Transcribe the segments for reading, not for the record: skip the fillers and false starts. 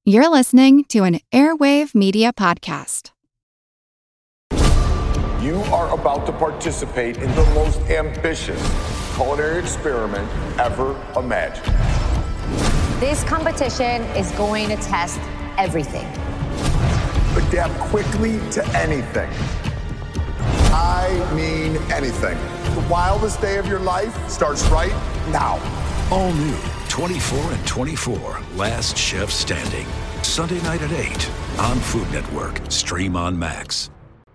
You're listening to an Airwave Media Podcast. You are about to participate in the most ambitious culinary experiment ever imagined. This competition is going to test everything. Adapt quickly to anything. I mean anything. The wildest day of your life starts right now. All new 24 and 24, Last Chef Standing. Sunday night at 8 on Food Network. Stream on Max.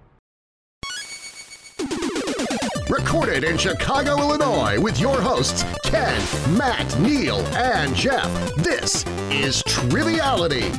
Recorded in Chicago, Illinois, with your hosts, Ken, Matt, Neil, and Jeff. This is Triviality.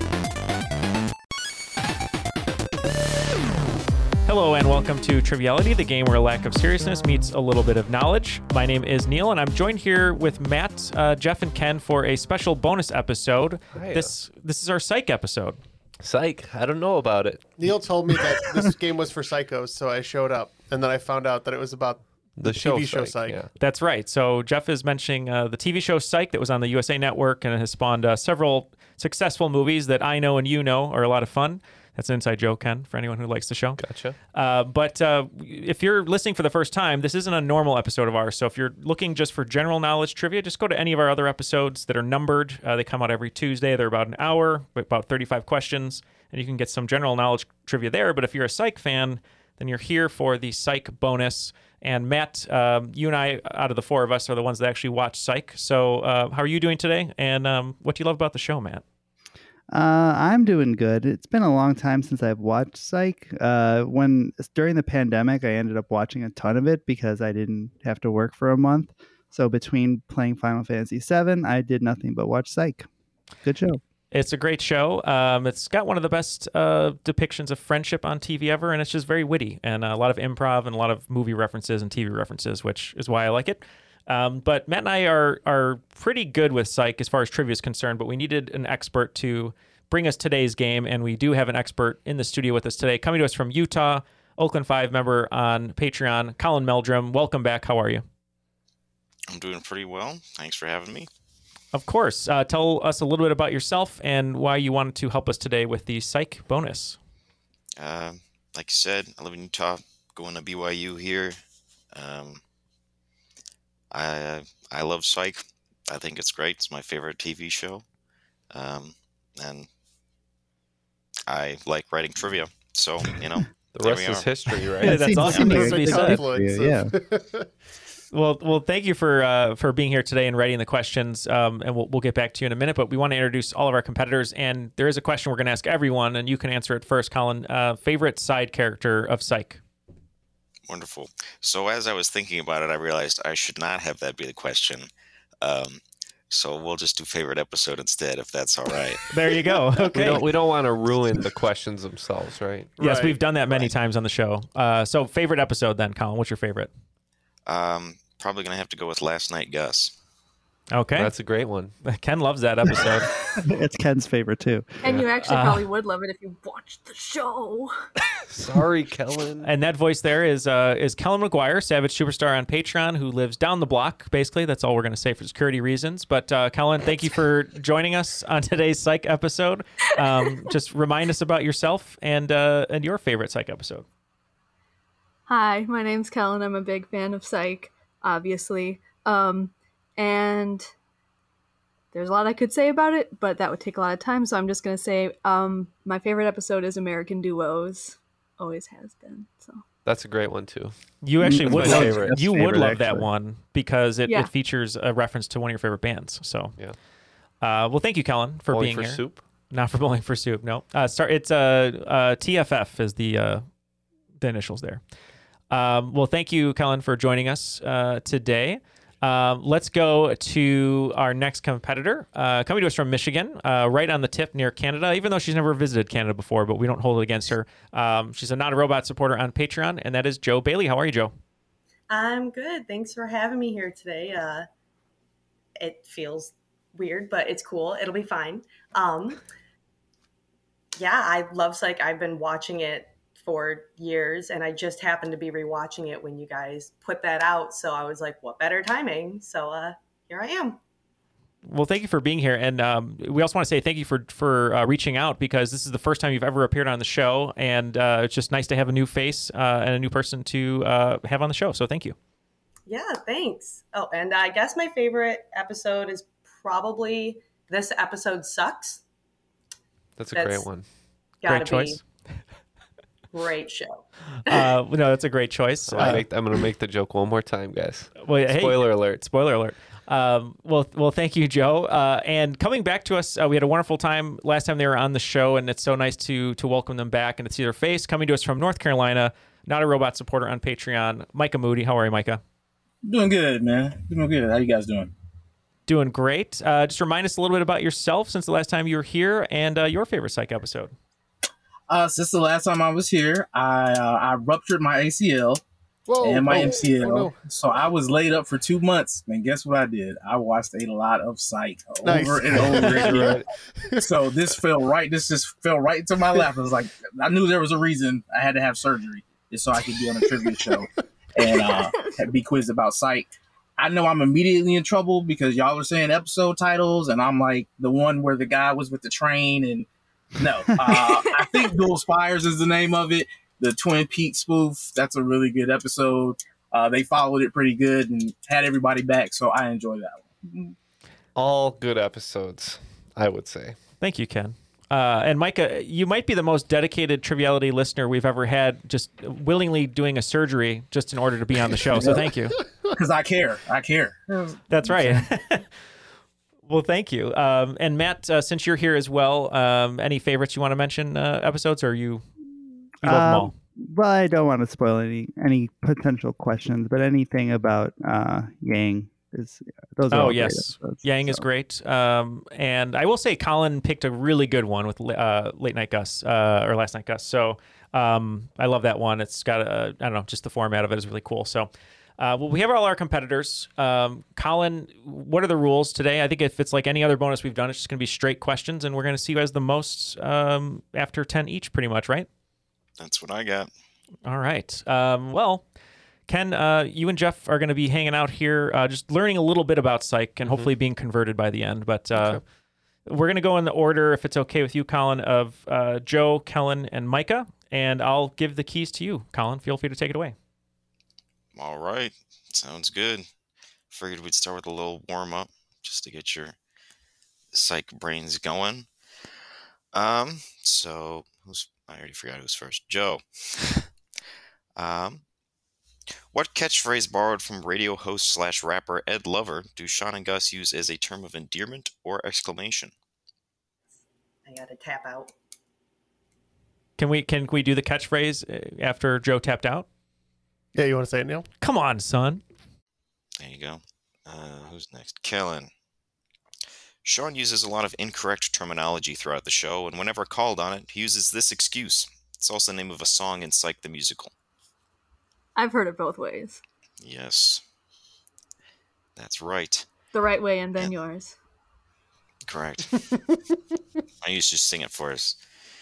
Hello and welcome to Triviality, the game where a lack of seriousness meets a little bit of knowledge. My name is Neil, and I'm joined here with Matt, Jeff, and Ken for a special bonus episode. Hiya. This is our Psych episode. Psych, I don't know about it. Neil told me that this game was for psychos, so I showed up, and then I found out that it was about the TV show Psych. Yeah. That's right. So Jeff is mentioning the TV show Psych that was on the USA Network and it has spawned several successful movies that I know and you know are a lot of fun. That's an inside joke, Ken, for anyone who likes the show. Gotcha. But if you're listening for the first time, this isn't a normal episode of ours. So if you're looking just for general knowledge trivia, just go to any of our other episodes that are numbered. They come out every Tuesday. They're about an hour, about 35 questions, and you can get some general knowledge trivia there. But if you're a Psych fan, then you're here for the Psych bonus. And Matt, you and I, out of the four of us, are the ones that actually watch Psych. So how are you doing today? And what do you love about the show, Matt? I'm doing good. It's been a long time since I've watched Psych. During the pandemic, I ended up watching a ton of it because I didn't have to work for a month. So between playing Final Fantasy VII, I did nothing but watch Psych. Good show. It's a great show. It's got one of the best depictions of friendship on TV ever, and it's just very witty and a lot of improv and a lot of movie references and TV references, which is why I like it. But Matt and I are pretty good with Psych as far as trivia is concerned, but we needed an expert to bring us today's game, and we do have an expert in the studio with us today, coming to us from Utah, Oakland 5 member on Patreon, Colin Meldrum. Welcome back. How are you? I'm doing pretty well. Thanks for having me. Of course. Tell us a little bit about yourself and why you wanted to help us today with the Psych bonus. Like I said, I live in Utah, going to BYU here. I love Psych. I think it's great. It's my favorite TV show. And I like writing trivia. So, The there rest we is are. history, right? Yeah, that's awesome. Seems That's like what he a said. confluence. Yeah. Well, thank you for being here today and writing the questions, and we'll get back to you in a minute. But we want to introduce all of our competitors, and there is a question we're going to ask everyone, and you can answer it first, Colin. Favorite side character of Psych? Wonderful. So as I was thinking about it, I realized I should not have that be the question. So we'll just do favorite episode instead, if that's all right. There you go. Okay. We don't want to ruin the questions themselves, right? Yes, Right. we've done that many times on the show. So favorite episode then, Colin. What's your favorite? Probably going to have to go with Last Night Gus. Okay. That's a great one. Ken loves that episode. It's Ken's favorite, too. And you actually probably would love it if you watched the show. Sorry, Kellen. And that voice there is Kellen McGuire, Savage Superstar on Patreon, who lives down the block, basically. That's all we're going to say for security reasons. But Kellen, thank you for joining us on today's Psych episode. Just remind us about yourself and your favorite Psych episode. Hi, my name's Kellen. I'm a big fan of Psych, obviously. And there's a lot I could say about it, but that would take a lot of time. So I'm just going to say my favorite episode is American Duos. Always has been. So That's a great one, too. You actually would That's my love, favorite. you would Favorite, love that actually. one because it, Yeah. it features a reference to one of your favorite bands. So, Yeah. Well, thank you, Kellen, for Bowling being for here. soup? Not for Bowling for Soup, no. It's TFF is the initials there. Well, thank you, Kellen, for joining us today. Let's go to our next competitor, coming to us from Michigan, right on the tip near Canada, even though she's never visited Canada before, but we don't hold it against her. She's a Not a Robot supporter on Patreon, and that is Joe Bailey. How are you, Joe? I'm good. Thanks for having me here today. It feels weird, but it's cool. It'll be fine. Yeah, I love Psych. I've been watching it for years, and I just happened to be rewatching it when you guys put that out. So I was like, what better timing? So here I am. Well, thank you for being here, and we also want to say thank you for reaching out, because this is the first time you've ever appeared on the show, and it's just nice to have a new face and a new person to have on the show. So thank you. Yeah, thanks. Oh, and I guess my favorite episode is probably This Episode Sucks. That's a great one. Gotta Great choice. be great show. No, that's a great choice. I'm going to make the joke one more time, guys. Well, hey, Spoiler alert. Spoiler alert. Well, thank you, Joe. And coming back to us, we had a wonderful time last time they were on the show, and it's so nice to welcome them back and to see their face. Coming to us from North Carolina, Not a Robot supporter on Patreon, Micah Moody. How are you, Micah? Doing good, man. Doing good. How you guys doing? Doing great. Just remind us a little bit about yourself since the last time you were here, and your favorite Psych episode. Since the last time I was here, I ruptured my ACL and my MCL. Oh, no. So I was laid up for 2 months. And guess what I did? I watched a lot of Psych over and over again. So this fell right. This just fell right into my lap. I was like, I knew there was a reason I had to have surgery just so I could be on a trivia show and be quizzed about Psych. I know I'm immediately in trouble because y'all are saying episode titles, and I'm like the one where the guy was with the train. And no, I think Dual Spires is the name of it. The Twin Peaks spoof. That's a really good episode. They followed it pretty good and had everybody back, so I enjoy that one. All good episodes, I would say. Thank you, Ken. And Micah, you might be the most dedicated Triviality listener we've ever had, just willingly doing a surgery just in order to be on the show. So thank you. Because I care. That's right. Well, thank you. And Matt, since you're here as well, any favorites you want to mention episodes, or you love them all? Well, I don't want to spoil any potential questions, but anything about Yang is those are all great episodes, Yang is great. And I will say Colin picked a really good one with Late Night Gus or Last Night Gus. So I love that one. It's got I don't know, just the format of it is really cool. So well, we have all our competitors. Colin, what are the rules today? I think if it's like any other bonus we've done, it's just going to be straight questions, and we're going to see who has the most after 10 each, pretty much, right? That's what I got. All right. Well, Ken, you and Jeff are going to be hanging out here, just learning a little bit about Psych and hopefully being converted by the end. But we're going to go in the order, if it's okay with you, Colin, of Joe, Kellen, and Micah. And I'll give the keys to you, Colin. Feel free to take it away. All right. Sounds good. Figured we'd start with a little warm-up just to get your Psych brains going. So I already forgot who's first. Joe. What catchphrase borrowed from radio host / rapper Ed Lover do Sean and Gus use as a term of endearment or exclamation? I gotta tap out. Can we do the catchphrase after Joe tapped out? Yeah, you want to say it, Neil? Come on, son. There you go. Who's next? Kellen. Sean uses a lot of incorrect terminology throughout the show, and whenever called on it, he uses this excuse. It's also the name of a song in Psych the Musical. I've heard it both ways. Yes. That's right. The right way and then yours. Correct. I used to sing it for us.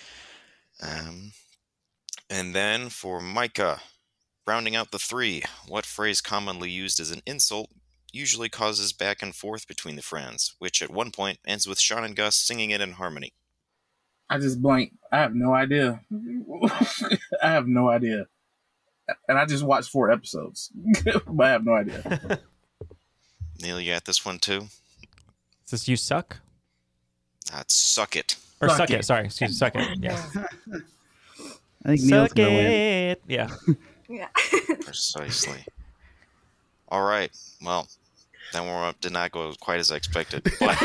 And then for Micah, rounding out the three, what phrase commonly used as an insult usually causes back and forth between the friends, which at one point ends with Sean and Gus singing it in harmony? I just blanked. I have no idea. I have no idea. And I just watched 4 episodes, but I have no idea. Neil, you got this one too? Is this You Suck? That's Suck It. Or Suck It. Sorry, excuse me. Suck It. Yeah. I think Neil's Suck gonna win. it. Yeah. Yeah. Precisely. All right. Well, that warm-up did not go quite as I expected. But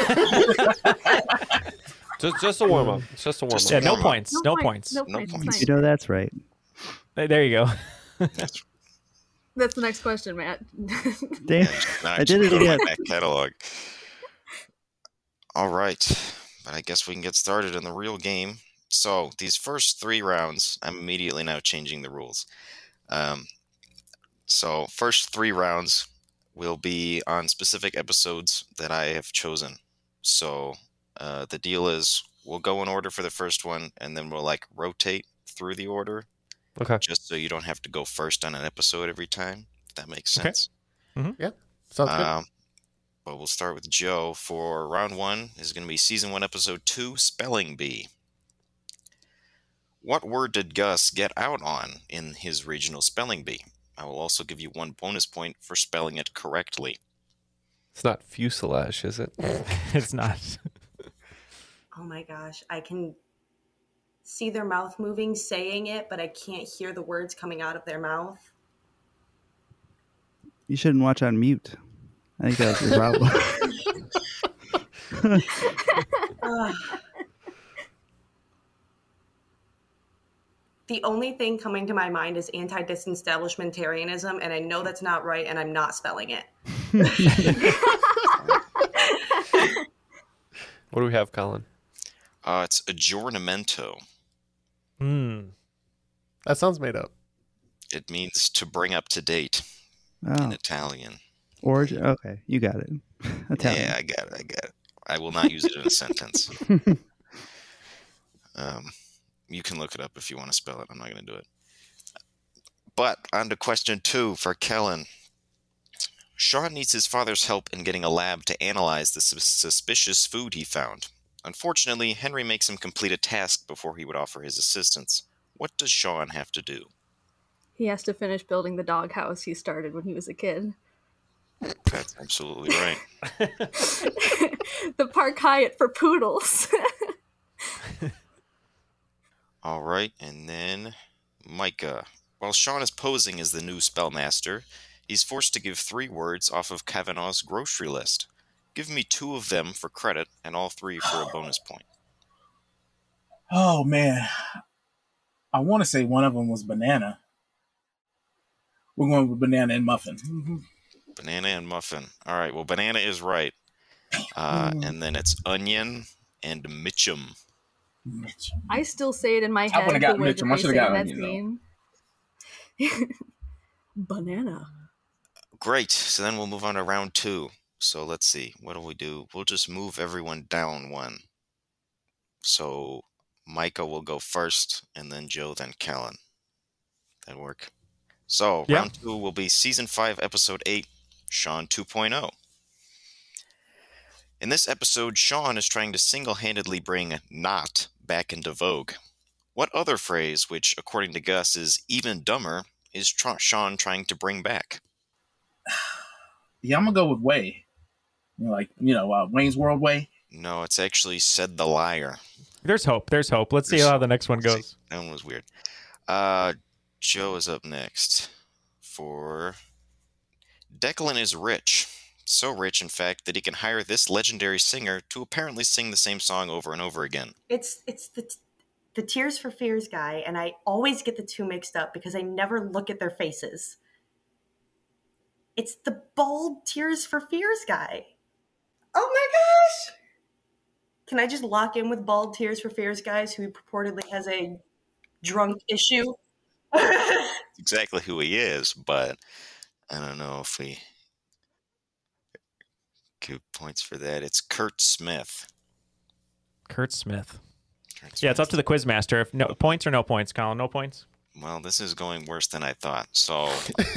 just a warm-up. It's just a warm-up. Yeah, no points. No points. No points. You know that's right. There you go. That's the next question, Matt. Damn. I did it again. Back catalog. All right. But I guess we can get started in the real game. So these first 3 rounds, I'm immediately now changing the rules. So first 3 rounds will be on specific episodes that I have chosen. So the deal is we'll go in order for the first one, and then we'll like rotate through the order. Okay. Just so you don't have to go first on an episode every time. If that makes sense. Mm-hmm. Yeah. Sounds good. But we'll start with Joe for round 1. This is going to be season 1, episode 2, Spelling Bee. What word did Gus get out on in his regional spelling bee? I will also give you 1 bonus point for spelling it correctly. It's not fuselage, is it? It's not. Oh my gosh. I can see their mouth moving, saying it, but I can't hear the words coming out of their mouth. You shouldn't watch on mute. I think that's the problem. The only thing coming to my mind is anti-disestablishmentarianism, and I know that's not right, and I'm not spelling it. What do we have, Colin? It's aggiornamento. That sounds made up. It means to bring up to date in Italian. Okay, you got it. Italian. Yeah, I got it. I will not use it in a sentence. You can look it up if you want to spell it. I'm not going to do it. But on to question 2 for Kellen. Sean needs his father's help in getting a lab to analyze the suspicious food he found. Unfortunately, Henry makes him complete a task before he would offer his assistance. What does Sean have to do? He has to finish building the doghouse he started when he was a kid. That's absolutely right. The Park Hyatt for poodles. All right, and then Micah. While Sean is posing as the new spellmaster, he's forced to give 3 words off of Kavanaugh's grocery list. Give me 2 of them for credit and all 3 for a bonus point. Oh, man. I want to say one of them was banana. We're going with banana and muffin. Banana and muffin. All right, well, banana is right. And then it's onion and Mitchum. I still say it in my head. I would have got the way Mitchum. that I they should say have got that onion. scene. Banana. Great. So then we'll move on to round 2. So let's see. What do we do? We'll just move everyone down 1. So Micah will go first, and then Joe, then Kellen. That work? So round 2 will be season 5, episode 8, Sean 2.0. In this episode, Sean is trying to single-handedly bring not back into vogue. What other phrase, which according to Gus is even dumber, is Sean trying to bring back? Yeah, I'm going to go with way. Wayne's World way? No, it's actually said the liar. There's hope. Let's see how the next one goes. That one was weird. Joe is up next for Declan is rich. So rich, in fact, that he can hire this legendary singer to apparently sing the same song over and over again. It's the Tears for Fears guy, and I always get the 2 mixed up because I never look at their faces. It's the bald Tears for Fears guy. Oh my gosh! Can I just lock in with bald Tears for Fears guys who purportedly has a drunk issue? Exactly who he is, but I don't know if we give points for that. It's Kurt Smith. Kurt Smith. Yeah, it's up to the quizmaster. If no points or no points, Colin. No points. Well, this is going worse than I thought. So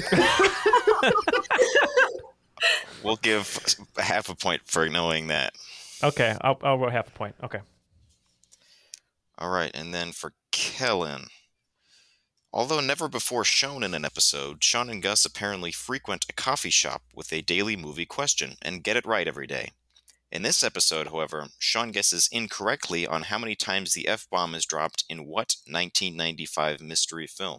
we'll give half a point for knowing that. Okay, I'll go half a point. Okay. All right, and then for Kellen. Although never before shown in an episode, Sean and Gus apparently frequent a coffee shop with a daily movie question and get it right every day. In this episode, however, Sean guesses incorrectly on how many times the F-bomb is dropped in what 1995 mystery film?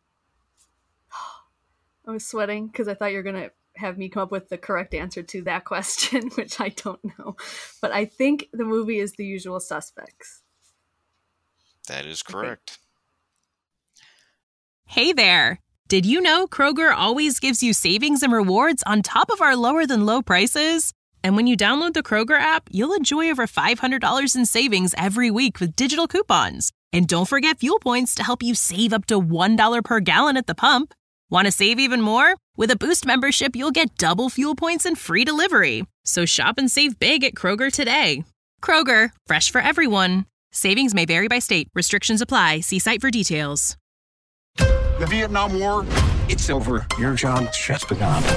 I was sweating because I thought you were going to have me come up with the correct answer to that question, which I don't know. But I think the movie is The Usual Suspects. That is correct. Hey there! Did you know Kroger always gives you savings and rewards on top of our lower-than-low prices? And when you download the Kroger app, you'll enjoy over $500 in savings every week with digital coupons. And don't forget fuel points to help you save up to $1 per gallon at the pump. Want to save even more? With a Boost membership, you'll get double fuel points and free delivery. So shop and save big at Kroger today. Kroger, fresh for everyone. Savings may vary by state. Restrictions apply. See site for details. The Vietnam War, it's over. Your job just begun.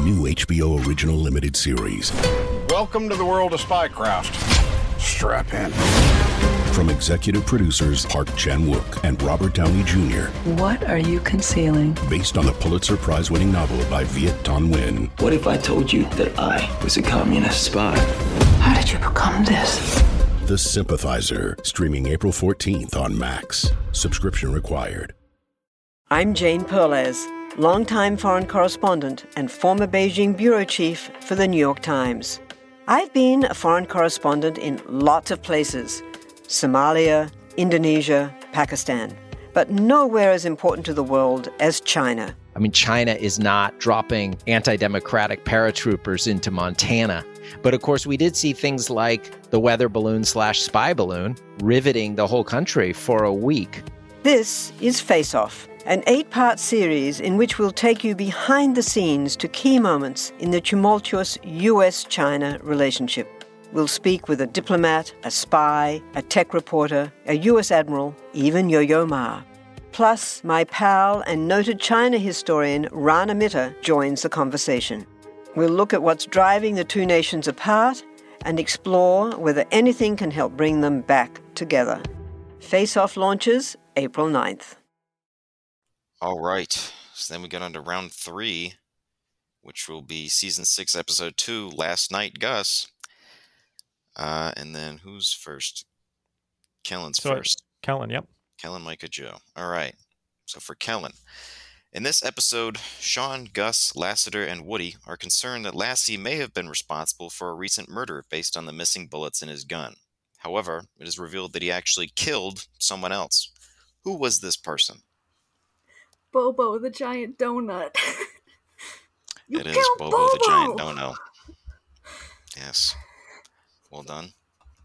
new HBO original limited series. Welcome to the world of Spycraft. Strap in. From executive producers Park Chan-wook and Robert Downey Jr. What are you concealing? Based on the Pulitzer Prize-winning novel by Viet Thanh Nguyen. What if I told you that I was a communist spy? How did you become this? The Sympathizer, streaming April 14th on Max. Subscription required. I'm Jane Perlez, longtime foreign correspondent and former Beijing bureau chief for the New York Times. I've been a foreign correspondent in lots of places: Somalia, Indonesia, Pakistan, but nowhere as important to the world as China. I mean, China is not dropping anti-democratic paratroopers into Montana. But of course, we did see things like the weather balloon / spy balloon riveting the whole country for a week. This is Face Off, an 8-part series in which we'll take you behind the scenes to key moments in the tumultuous U.S.-China relationship. We'll speak with a diplomat, a spy, a tech reporter, a U.S. admiral, even Yo-Yo Ma. Plus, my pal and noted China historian Rana Mitter joins the conversation. We'll look at what's driving the two nations apart and explore whether anything can help bring them back together. Face Off launches April 9th. All right. So then we get on to round 3, which will be season 6, episode 2, Last Night, Gus. And then who's first? Kellen's first. Kellen, yep. Kellen, Micah, Joe. All right. So for Kellen. In this episode, Sean, Gus, Lassiter, and Woody are concerned that Lassie may have been responsible for a recent murder based on the missing bullets in his gun. However, it is revealed that he actually killed someone else. Who was this person? Bobo the giant donut. It is Bobo the giant donut. Yes. Well done.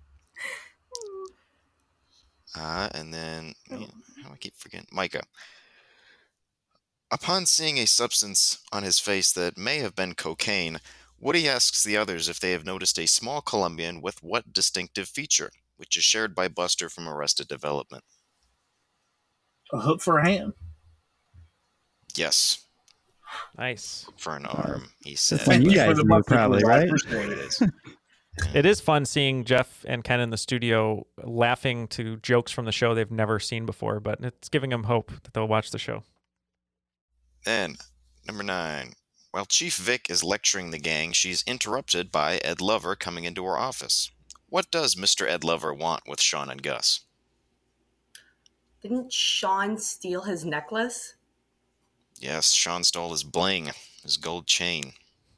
And then, how do I keep forgetting? Micah. Upon seeing a substance on his face that may have been cocaine, Woody asks the others if they have noticed a small Colombian with what distinctive feature, which is shared by Buster from Arrested Development. A hook for a hand. Yes. Nice. For an arm, he said. That's one you guys knew, probably, right? It is. It is fun seeing Jeff and Ken in the studio laughing to jokes from the show they've never seen before, but it's giving them hope that they'll watch the show. Then, number 9. While Chief Vic is lecturing the gang, she's interrupted by Ed Lover coming into her office. What does Mr. Ed Lover want with Sean and Gus? Didn't Sean steal his necklace? Yes, Sean stole his bling, his gold chain.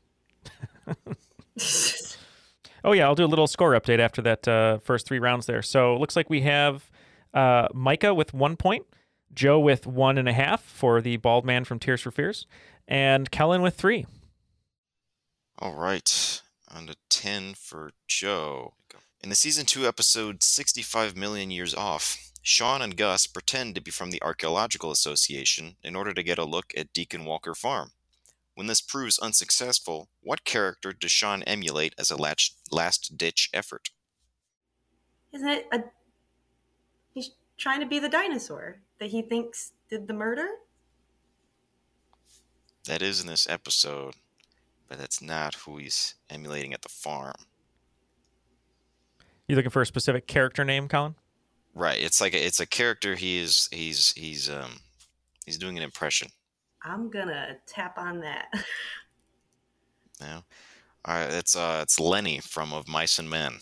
Oh, yeah, I'll do a little score update after that first 3 rounds there. So it looks like we have Micah with 1 point, Joe with 1.5 for the bald man from Tears for Fears, and Kellen with 3. All right, on to 10 for Joe. In the Season 2 episode 65 Million Years Off, Sean and Gus pretend to be from the Archaeological Association in order to get a look at Deacon Walker Farm. When this proves unsuccessful, what character does Sean emulate as a last-ditch effort? Isn't it he's trying to be the dinosaur that he thinks did the murder? That is in this episode, but that's not who he's emulating at the farm. You looking for a specific character name, Colin? Right. It's a character. He's doing an impression. I'm gonna tap on that. No. All right. It's Lenny from Of Mice and Men.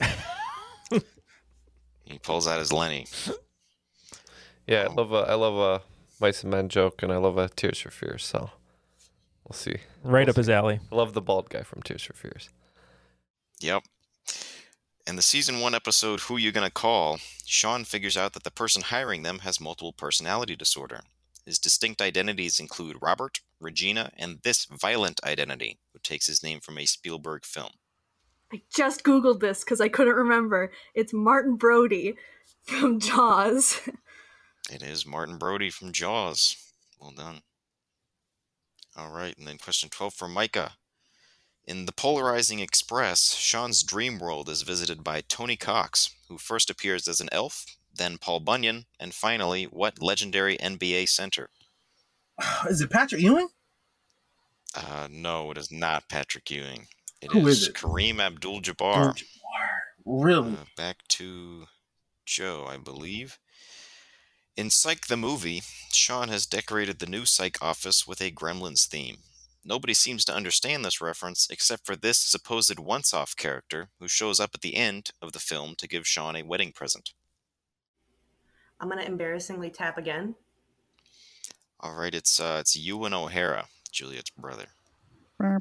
He pulls out his Lenny. Yeah, I love a Mice and Men joke, and I love a Tears for Fears. So we'll see. Right up his alley. I love the bald guy from Tears for Fears. Yep. In the Season 1 episode, Who You Gonna Call?, Sean figures out that the person hiring them has multiple personality disorder. His distinct identities include Robert, Regina, and this violent identity, who takes his name from a Spielberg film. I just Googled this because I couldn't remember. It's Martin Brody from Jaws. It is Martin Brody from Jaws. Well done. All right, and then question 12 for Micah. In The Polarizing Express, Sean's dream world is visited by Tony Cox, who first appears as an elf, then Paul Bunyan, and finally, what legendary NBA center? Is it Patrick Ewing? No, it is not Patrick Ewing. Who is it? Kareem Abdul-Jabbar. Really? Back to Joe, I believe. In Psych the movie, Sean has decorated the new Psych office with a Gremlins theme. Nobody seems to understand this reference except for this supposed once-off character who shows up at the end of the film to give Sean a wedding present. I'm going to embarrassingly tap again. All right, it's Ewan O'Hara, Juliet's brother. I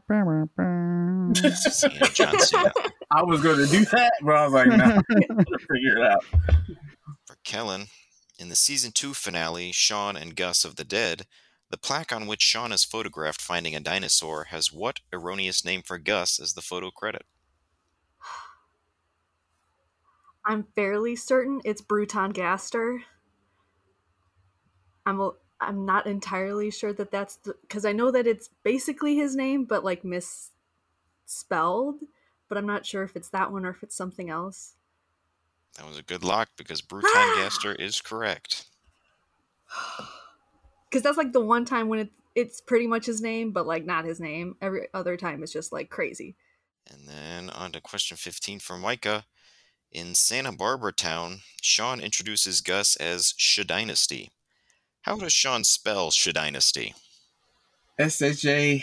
was going to do that, but I was like, no, figure it out. For Kellen, in the season 2 finale, Shaun and Gus of the Dead, the plaque on which Shaun is photographed finding a dinosaur has what erroneous name for Gus as the photo credit? I'm fairly certain it's Bruton Gaster. I'm not entirely sure that that's because I know that it's basically his name, but like misspelled. But I'm not sure if it's that one or if it's something else. That was a good lock because Bruton Gaster is correct. Because that's like the one time when it's pretty much his name, but like not his name. Every other time it's just like crazy. And then on to question 15 from Micah. In Santa Barbara Town, Shaun introduces Gus as Shadynasty. How does Shaun spell Shadynasty? Shadinasty.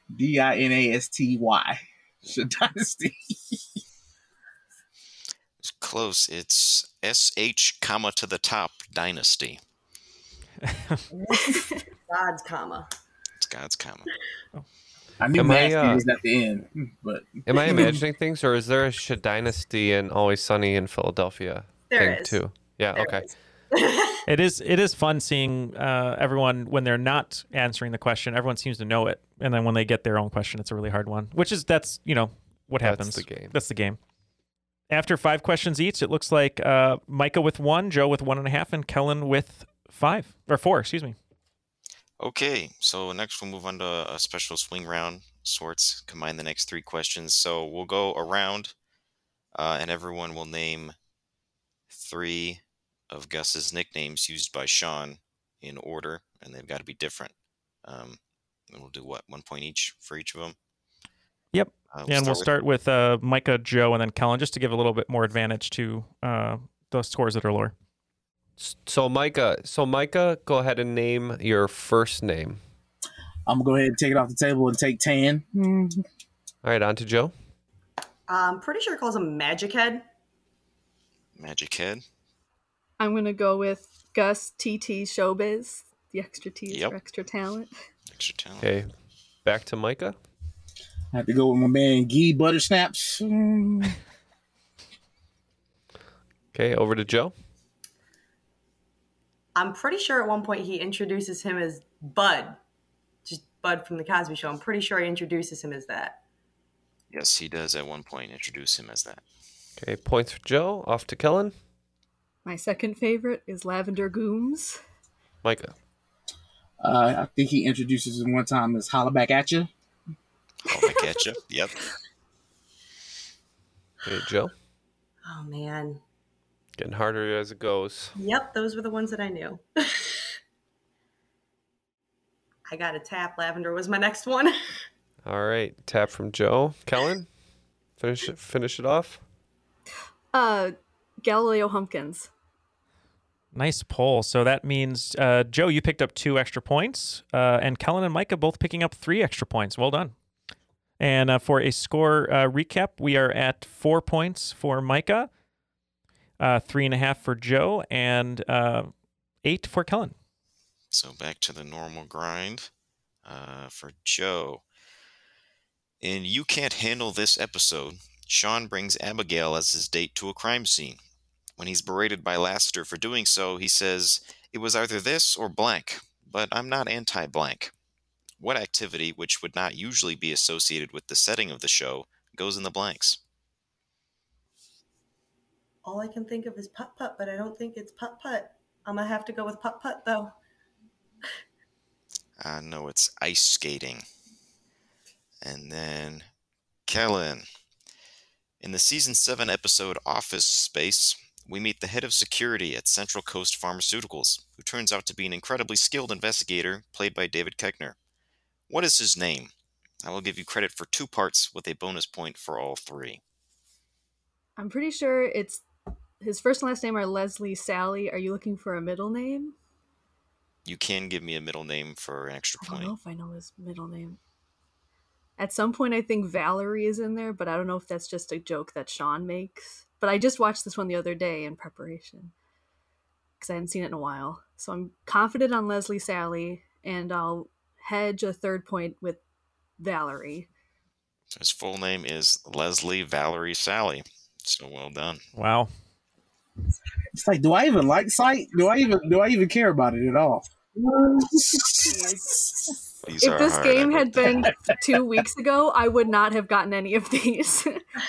Shadynasty. It's close. It's SH comma to the top dynasty. God's comma. It's God's comma. I knew nasty was at the end, but am I imagining things, or is there a Shadynasty in Always Sunny in Philadelphia thing too? Yeah. There okay. It is fun seeing everyone when they're not answering the question. Everyone seems to know it, and then when they get their own question, it's a really hard one. That's what happens. That's the game. That's the game. After 5 questions each, it looks like Micah with 1, Joe with 1.5, and Kellen with 4. Excuse me. Okay, so next we'll move on to a special swing round sorts. Combine the next 3 questions. So we'll go around, and everyone will name 3 of Gus's nicknames used by Shaun in order, and they've got to be different. And we'll do 1 point each for each of them. Yep. We'll start with Micah, Joe, and then Kellen, just to give a little bit more advantage to those scores that are lower. So Micah, go ahead and name your first name. I'm gonna go ahead and take it off the table and take Tan. All right, on to Joe. I'm pretty sure it calls him Magic Head. Magic Head. I'm gonna go with Gus TT Showbiz. The extra T is for extra talent. Extra talent. Okay, back to Micah. I have to go with my man Gee Buttersnaps. Okay, over to Joe. I'm pretty sure at one point he introduces him as Bud. Just Bud from The Cosby Show. I'm pretty sure he introduces him as that. Yes, he does at one point introduce him as that. Okay, points for Joe. Off to Kellen. My second favorite is Lavender Gooms. Micah. I think he introduces him one time as Holla Back At Ya. Holla Back At Ya, yep. Okay, Joe. Oh, man. Getting harder as it goes. Yep, those were the ones that I knew. I got a tap. Lavender was my next one. All right, tap from Joe. Kellen, finish it off. Galileo Humpkins. Nice poll. So that means, Joe, you picked up 2 extra points, and Kellen and Micah both picking up 3 extra points. Well done. And for a score recap, we are at 4 points for Micah, 3.5 for Joe, and 8 for Kellen. So back to the normal grind for Joe. In You Can't Handle This episode, Shaun brings Abigail as his date to a crime scene. When he's berated by Lassiter for doing so, he says, "It was either this or blank, but I'm not anti-blank." What activity, which would not usually be associated with the setting of the show, goes in the blanks? All I can think of is putt-putt, but I don't think it's putt-putt. I'm going to have to go with putt-putt, though. No, it's ice skating. And then Kellen. In the Season 7 episode Office Space, we meet the head of security at Central Coast Pharmaceuticals, who turns out to be an incredibly skilled investigator played by David Koechner. What is his name? I will give you credit for 2 parts with a bonus point for all 3. I'm pretty sure it's his first and last name are Leslie Sally. Are you looking for a middle name? You can give me a middle name for an extra I point. don't know if I know his middle name. At some point, I think Valerie is in there, but I don't know if that's just a joke that Sean makes. But I just watched this one the other day in preparation because I hadn't seen it in a while. So I'm confident on Leslie Sally, and I'll hedge a 3rd point with Valerie. So his full name is Leslie Valerie Sally. So well done. Wow. It's like, do I even like Sight? Do I even care about it at all? If this game had been 2 weeks ago, I would not have gotten any of these.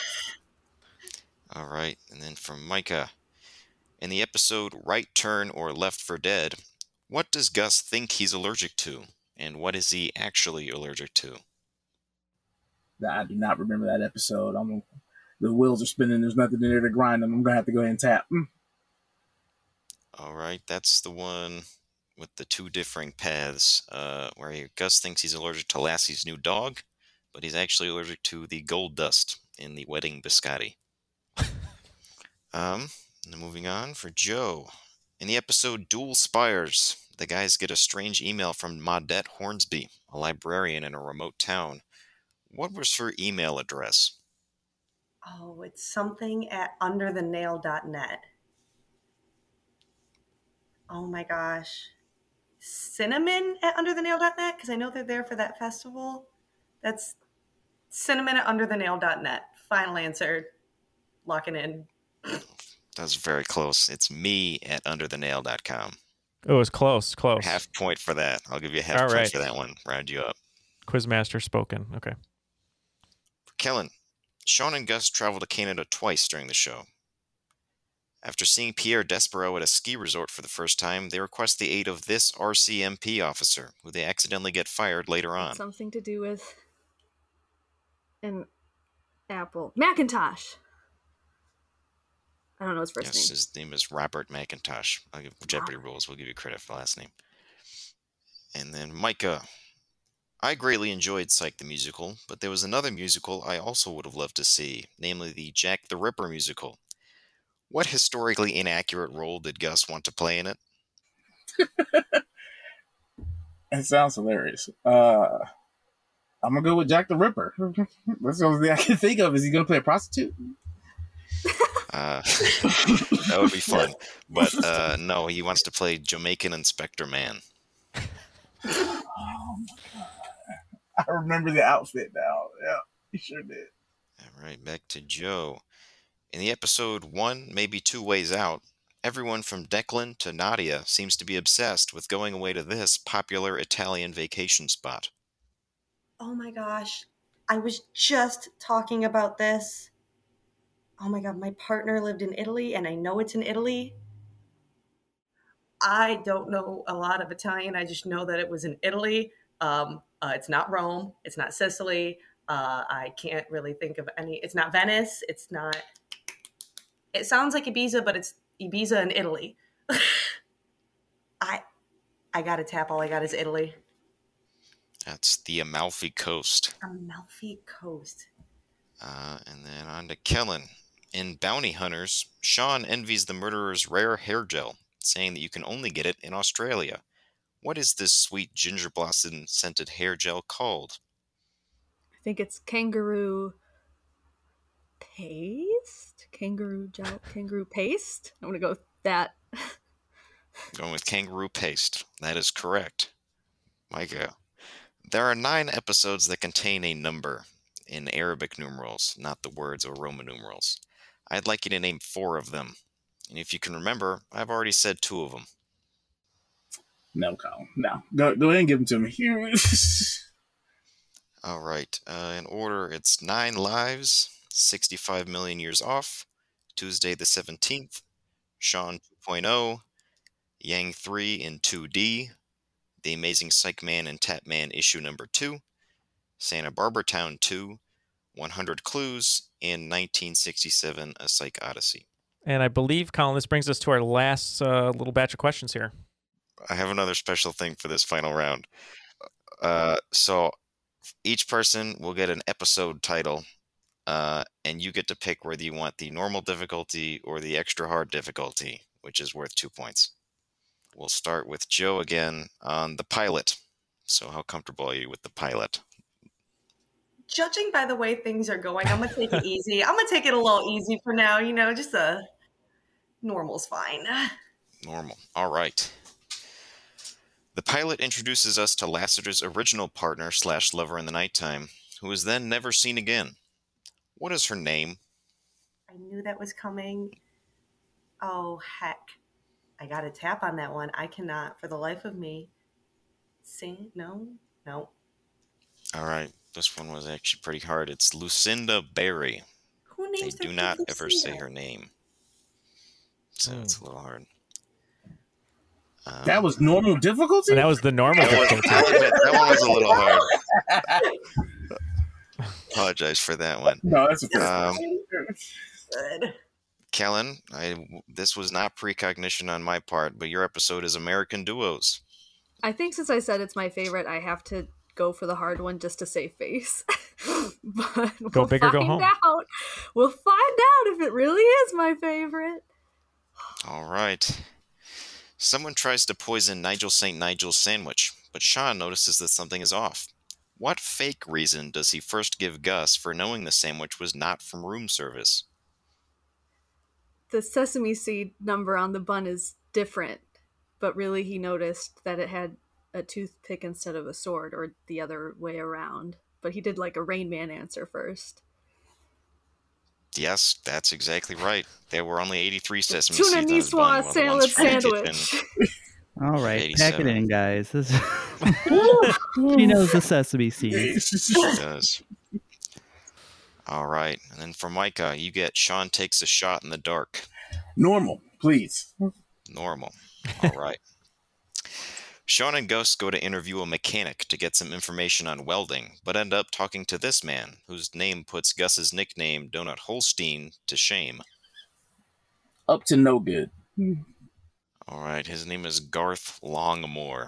All right, and then from Micah. In the episode Right Turn or Left for Dead, what does Gus think he's allergic to? And what is he actually allergic to? I do not remember that episode. The wheels are spinning. There's nothing in there to grind them. I'm going to have to go ahead and tap. All right, that's the one with the 2 differing paths, where Gus thinks he's allergic to Lassie's new dog, but he's actually allergic to the gold dust in the wedding biscotti. Moving on for Joe. In the episode Dual Spires, the guys get a strange email from Maudette Hornsby, a librarian in a remote town. What was her email address? Oh, it's something at underthenail.net. Oh my gosh. Cinnamon at underthenail.net? Because I know they're there for that festival. That's cinnamon at underthenail.net. Final answer. Locking in. That's very close. It's me at underthenail.com. Oh, it was close. Half point for that. I'll give you a half point for that one. Round you up. Quizmaster spoken. Okay. For Kellen, Sean and Gus travel to Canada twice during the show. After seeing Pierre Despereaux at a ski resort for the first time, they request the aid of this RCMP officer, who they accidentally get fired later on. Something to do with an apple. Macintosh. I don't know his first name. His name is Robert McIntosh. I'll give Jeopardy rules. We'll give you credit for the last name. And then Micah. I greatly enjoyed Psych the Musical, but there was another musical I also would have loved to see, namely the Jack the Ripper musical. What historically inaccurate role did Gus want to play in it? It sounds hilarious. I'm going to go with Jack the Ripper. That's the only thing I can think of. Is he going to play a prostitute? That would be fun. But no, he wants to play Jamaican Inspector Man. Oh my God. I remember the outfit now. Yeah, he sure did. All right, back to Joe. In the episode One, Maybe Two Ways Out, everyone from Declan to Nadia seems to be obsessed with going away to this popular Italian vacation spot. Oh my gosh. I was just talking about this. Oh my God, my partner lived in Italy, and I know it's in Italy. I don't know a lot of Italian. I just know that it was in Italy. It's not Rome. It's not Sicily. I can't really think of any. It's not Venice. It's not. It sounds like Ibiza, but it's Ibiza in Italy. I got to tap. All I got is Italy. That's the Amalfi Coast. Amalfi Coast. And then on to Kellen. In Bounty Hunters, Sean envies the murderer's rare hair gel, saying that you can only get it in Australia. What is this sweet ginger blossom scented hair gel called? I think it's kangaroo paste? Kangaroo gel? Kangaroo paste? I'm going to go with that. Going with kangaroo paste. That is correct. Micah. There are 9 episodes that contain a number in Arabic numerals, not the words or Roman numerals. I'd like you to name 4 of them. And if you can remember, I've already said 2 of them. No, Colin. No. Go ahead and give them to me. All right. In order, it's 9 Lives, 65 Million Years Off, Tuesday the 17th, Sean 2.0, Yang 3 in 2D, The Amazing Psych Man and Tap Man issue number 2, Santa Barbara Town 2, 100 Clues, and 1967 A Psych Odyssey. And I believe, Colin, this brings us to our last little batch of questions here. I have another special thing for this final round. So Each person will get an episode title, and you get to pick whether you want the normal difficulty or the extra hard difficulty, which is worth 2 points. We'll start with Joe again on the pilot. So how comfortable are you with the pilot? Judging by the way things are going, I'm going to take it easy. I'm going to take it a little easy for now. Just a normal's fine. Normal. All right. The pilot introduces us to Lassiter's original partner / lover in the nighttime, who is then never seen again. What is her name? I knew that was coming. Oh, heck. I got to tap on that one. I cannot, for the life of me. No. All right. This one was actually pretty hard. It's Lucinda Berry. Who names They do not ever say her name. So it's a little hard. That was normal difficulty? That was the normal difficulty. That one was a little hard. Apologize for that one. No, that's good. Kellen, this was not precognition on my part, but your episode is American Duos. I think since I said it's my favorite, I have to go for the hard one just to save face. But go big or go home. We'll find out if it really is my favorite. All right. Someone tries to poison Nigel St. Nigel's sandwich, but Sean notices that something is off. What fake reason does he first give Gus for knowing the sandwich was not from room service? The sesame seed number on the bun is different, but really he noticed that it had a toothpick instead of a sword, or the other way around. But he did like a Rain Man answer first. Yes, that's exactly right. There were only 83 sesame Tuna seeds on his bun, Niçoise while the ones salad from the sandwich. All right, 87. pack it in, guys. She knows the sesame seeds. She does. All right. And then for Micah, you get Sean takes a shot in the dark. Normal, please. Normal. All right. Sean and Gus go to interview a mechanic to get some information on welding, but end up talking to this man, whose name puts Gus's nickname, Donut Holstein, to shame. Up to no good. All right. His name is Garth Longmore.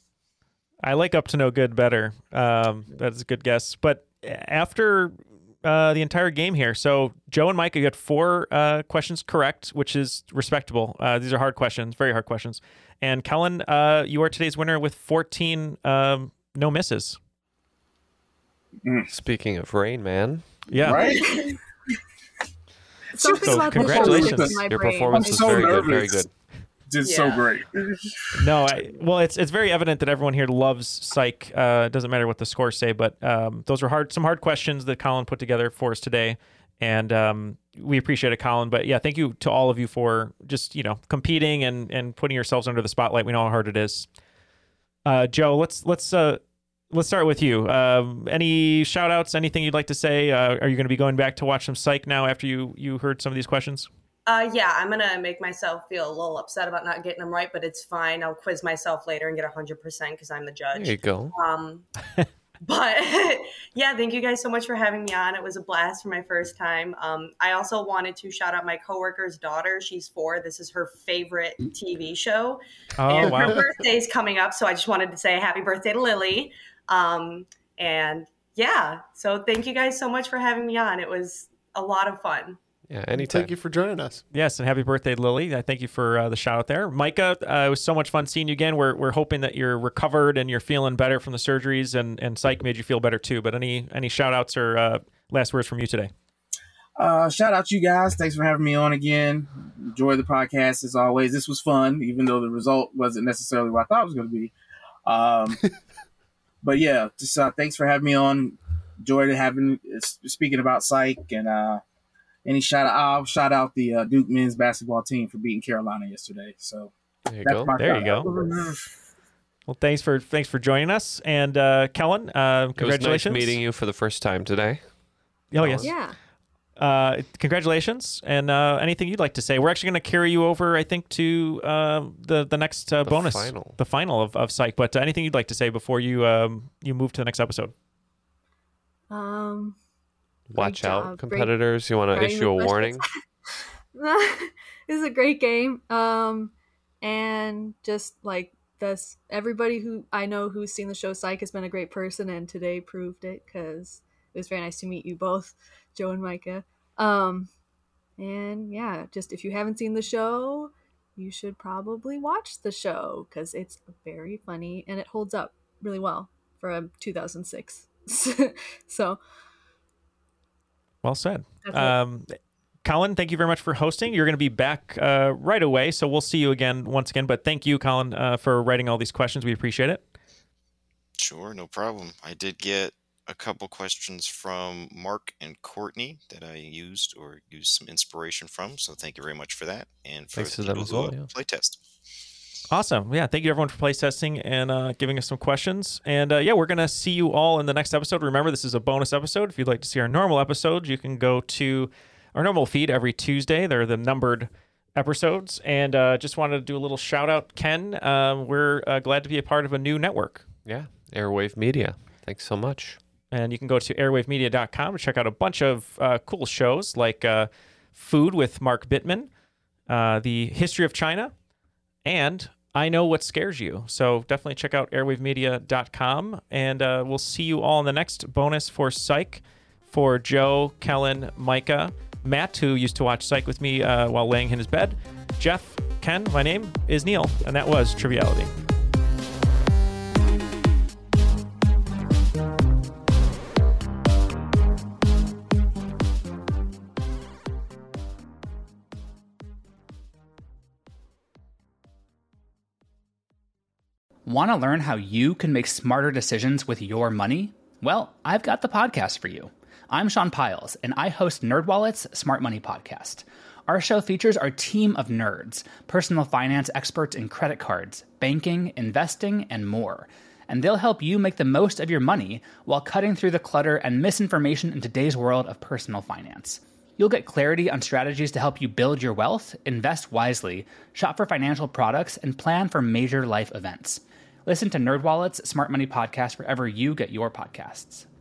I like Up to No Good better. That's a good guess. But after the entire game here, so Joe and Micah got 4 questions correct, which is respectable. These are hard questions, very hard questions. And Kellen, you are today's winner with 14 no misses. Speaking of Rain Man. Yeah. Right? Something So about congratulations. this in my Your brain. performance I'm was so very good. nervous. Very good. Did so great. No, well, it's very evident that everyone here loves Psych. It doesn't matter what the scores say, but those are some hard questions that Colin put together for us today, and we appreciate it, Colin. But yeah, thank you to all of you for just competing and putting yourselves under the spotlight. We know how hard it is. Joe, let's start with you. Any shout outs? Anything you'd like to say? Are you going to be going back to watch some Psych now after you heard some of these questions? Yeah, I'm going to make myself feel a little upset about not getting them right, but it's fine. I'll quiz myself later and get 100% because I'm the judge. There you go. But yeah, thank you guys so much for having me on. It was a blast for my first time. I also wanted to shout out my coworker's daughter. She's 4. This is her favorite TV show. And her birthday's coming up, so I just wanted to say happy birthday to Lily. And yeah, so thank you guys so much for having me on. It was a lot of fun. Yeah, anytime. Thank you for joining us. Yes, and happy birthday, Lily. I thank you for the shout out there. Micah, it was so much fun seeing you again. We're hoping that you're recovered and you're feeling better from the surgeries, and Psych made you feel better too. But any shout outs or last words from you today? Shout out to you guys. Thanks for having me on again. Enjoy the podcast as always. This was fun, even though the result wasn't necessarily what I thought it was going to be. But yeah, just thanks for having me on. Enjoyed speaking about Psych, and I'll shout out the Duke men's basketball team for beating Carolina yesterday. So there you go. There you go. Well, thanks for joining us, and Kellen, congratulations. It was nice meeting you for the first time today. Oh yes. Yeah. Congratulations, and anything you'd like to say? We're actually going to carry you over, I think, to the next bonus, the final of Psych. But anything you'd like to say before you move to the next episode? Watch out, competitors. You want to issue a warning? This is a great game. And just like everybody who I know who's seen the show Psych has been a great person, and today proved it, because it was very nice to meet you both, Joe and Micah. And yeah, just if you haven't seen the show, you should probably watch the show, because it's very funny and it holds up really well for 2006. So well said. Colin, thank you very much for hosting. You're going to be back right away, so we'll see you again once again. But thank you, Colin, for writing all these questions. We appreciate it. Sure, no problem. I did get a couple questions from Mark and Courtney that I used some inspiration from, so thank you very much for that. And for thanks to them as well. Playtest. Awesome. Yeah, thank you everyone for playtesting and giving us some questions. And yeah, we're going to see you all in the next episode. Remember, this is a bonus episode. If you'd like to see our normal episodes, you can go to our normal feed every Tuesday. They're the numbered episodes. And just wanted to do a little shout out, Ken. We're glad to be a part of a new network. Yeah, Airwave Media. Thanks so much. And you can go to airwavemedia.com to check out a bunch of cool shows like Food with Mark Bittman, The History of China, and I Know What Scares You. So definitely check out airwavemedia.com. And we'll see you all in the next bonus for Psych. For Joe, Kellen, Micah, Matt, who used to watch Psych with me while laying in his bed, Jeff, Ken, my name is Neil, and that was Triviality. Want to learn how you can make smarter decisions with your money? Well, I've got the podcast for you. I'm Sean Piles, and I host NerdWallet's Smart Money Podcast. Our show features our team of nerds, personal finance experts in credit cards, banking, investing, and more. And they'll help you make the most of your money while cutting through the clutter and misinformation in today's world of personal finance. You'll get clarity on strategies to help you build your wealth, invest wisely, shop for financial products, and plan for major life events. Listen to NerdWallet's Smart Money Podcast wherever you get your podcasts.